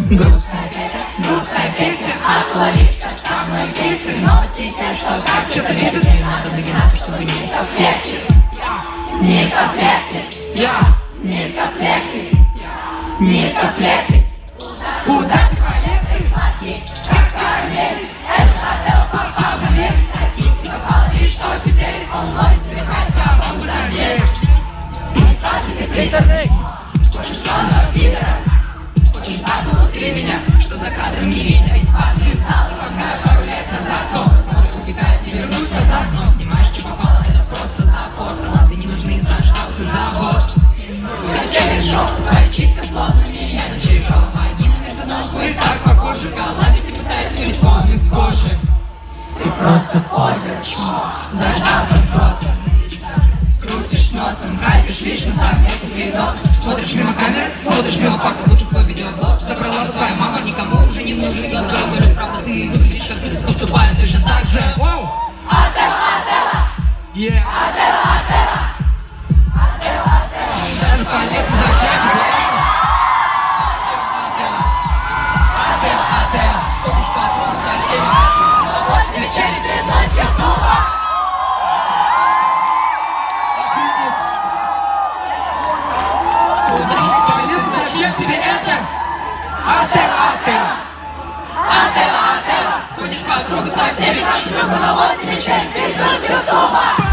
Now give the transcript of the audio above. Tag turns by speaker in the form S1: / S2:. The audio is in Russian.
S1: Грустная песня от лолистов. Самые кейсы, новости те, что как часто бесит. Не надо догинаться, чтобы не софлексить. Не софлексить. Не софлексить. Не софлексить. Куда ты полез, сладкий, как карамель. Этот отдел попал на век. Статистика пала, и что теперь? Он ловит, сбегает, кого задел. Ты не сладкий, ты приторный. Хочешь славного пидора? Хочешь бабу внутри меня? Что за кадром не видно, ведь падает зал. Помогаю пару лет назад, но смотришь, утекает, не вернуть назад. Но снимаешь, что попало, это просто запор. Таланты не нужны, заждался завод. Все через жопу, твоя читка словно меня на чужого вагина между ног. Вы так похожи, голландец, ты пытаешься вылезть вон из кожи. Ты просто позер, заждался просто. Крутишь носом, хайпишь лично совместных видос. Смотришь мимо камеры, смотришь мимо фактов. Лучше твой видеоблог забрала твоя мама. Никому уже не нужны глаза. Говорят, правда, ты выглядишь как ты поступаешь точно так же. Атева, Атева, Атева. Наконец зачать. Атева. Ходишь по кругу со всеми хорошими. Но вот тебе челлендж из ютуба. Зачем тебе это? Атева. Ходишь по кругу со всеми нашими, но вот тебе часть из ютуба.